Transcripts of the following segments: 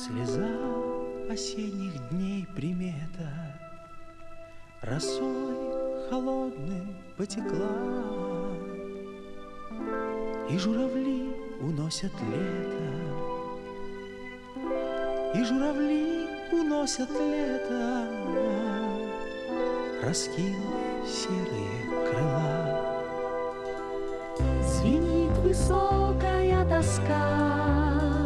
Слеза осенних дней примета росой холодной потекла, и журавли уносят лето, и журавли уносят лето, раскинув серые крыла. Звенит высокая тоска,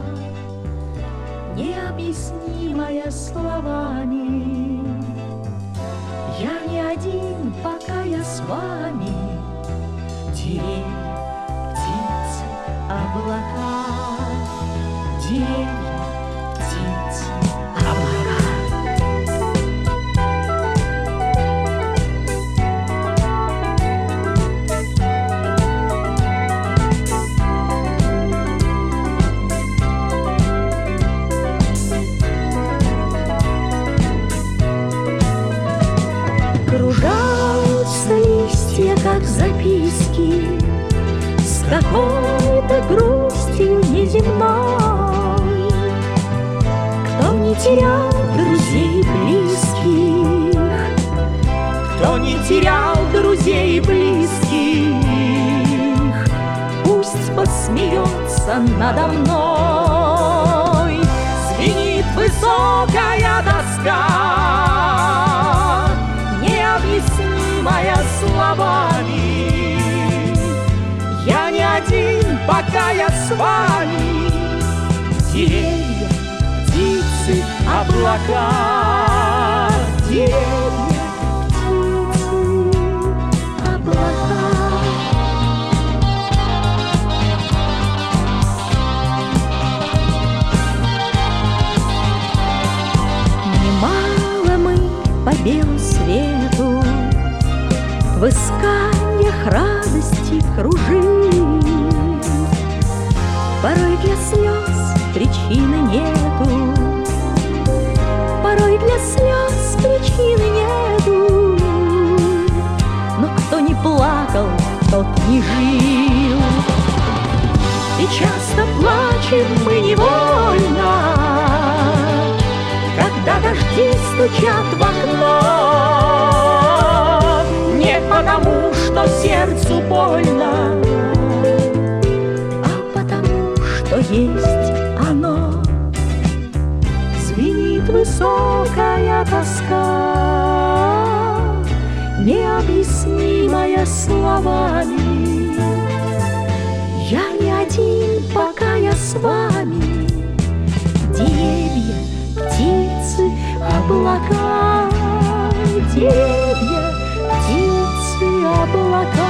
необъяснимая словами. Я не один, пока я с вами. Деревья, птицы, облака. Деревья, птицы, облака. Кружаются листья, как записки, с какой-то грустью неземной. Кто не терял друзей близких, кто не терял друзей близких, пусть посмеется надо мной. Звенит высокая тоска, необъяснимая словами. Я не один, пока я с вами. Деревья, птицы, облака. Деревья, птицы, облака. Немало мы по белу свету в исканиях радости кружим. Порой для слез причины нету, порой для слез причины нету. Но кто не плакал, тот не жил. И часто плачем мы невольно, когда дожди стучат в окно. Не потому, что сердцу больно, а потому, что есть оно. Звенит высокая тоска, необъяснимая словами. Я не один, пока я с вами. Деревья, птицы, облака. Деревья, птицы, облака.